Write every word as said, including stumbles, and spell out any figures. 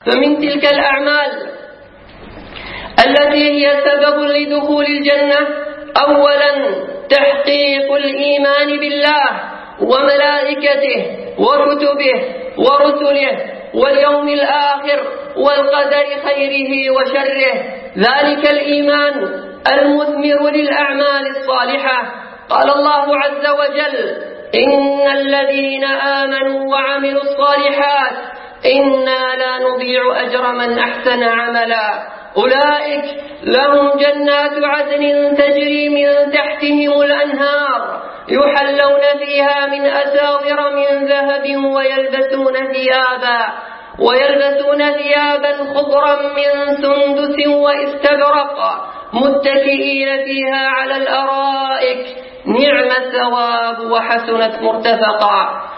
فمن تلك الأعمال التي هي سبب لدخول الجنة أولا تحقيق الإيمان بالله وملائكته وكتبه ورسله واليوم الآخر والقدر خيره وشره، ذلك الإيمان المثمر للأعمال الصالحة. قال الله عز وجل: إن الذين آمنوا وعملوا الصالحات إنا لا نضيع أجر من أحسن عملا، أولئك لهم جنات عدن تجري من تحتهم الأنهار يحلون فيها من أساور من ذهب ويلبسون ثيابا ويلبسون ثيابا خضرا من سندس واستبرق متكئين فيها على الأرائك نعم الثواب وحسنت مرتفقا.